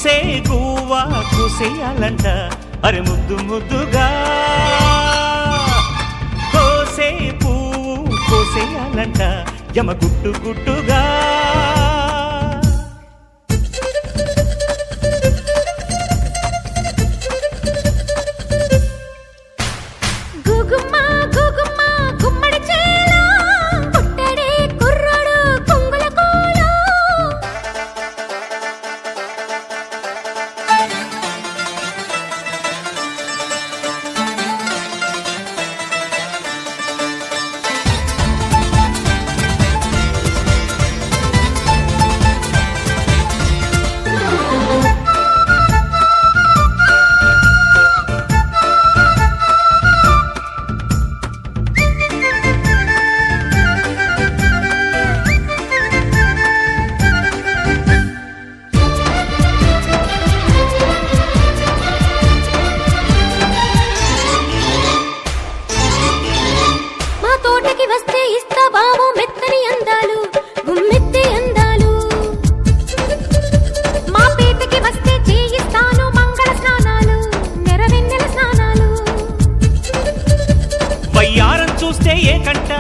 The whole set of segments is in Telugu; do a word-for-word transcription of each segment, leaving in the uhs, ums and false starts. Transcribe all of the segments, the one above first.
కూసే గువ్వా కూసేయాలంట అరే ముద్దు ముద్దుగా కోసే పువ్వు కోసేయాలంట యమ గుట్టు గుట్టుగా చూస్తే ఏ కంట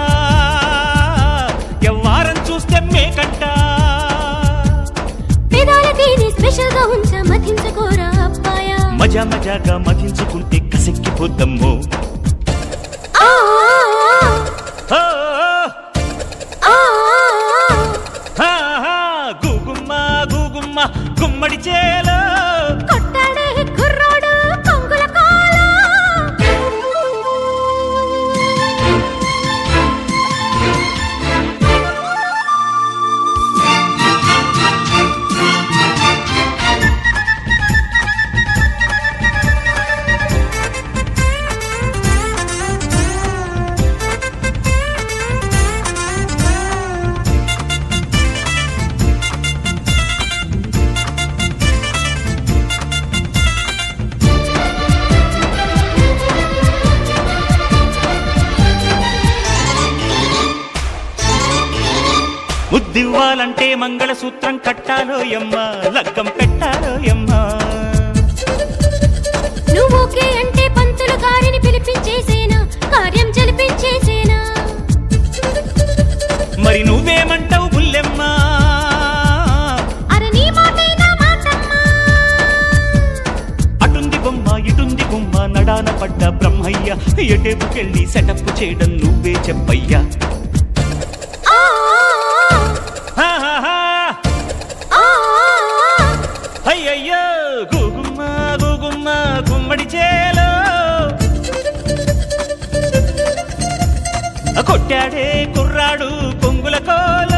ఎవ్వారం చూస్తే మే కంట పెదాలతేనే స్పెషల్ గా ఉంచ మధించుకోరా అబ్బాయా మజా మజాగా మధించుకుంటే కసెక్కిపోద్దమ్మో గూగుమ్మ గూగుమ్మ గుమ్మడి చేలో కొట్టాడే కుర్రోడు కొంగుల కోల ముద్దివ్వాలంటే మంగళసూత్రం కట్టాలో యమ్మ లగ్గం పెట్టాలో యమ్మ నువ్వోకే అంటే పంతులు గారిని పిలిపించేసేనా కార్యం జరిపించేసేనా మరి నువ్వేమంటావు బుల్లెమ్మ అరే నీ మాటే నా మాటమ్మా అటుంది బొమ్మ ఇటుంది బొమ్మ నడాన పడ్డ బ్రహ్మయ్య ఎటేపుకెళ్ళి సెటప్ చేయడం నువ్వే చెప్పయ్యా అయ్యయ్యో గూగుమ్మ గూగుమ్మ గుమ్మడి చేలో కొట్టాడే కుర్రాడు కొంగుల కోల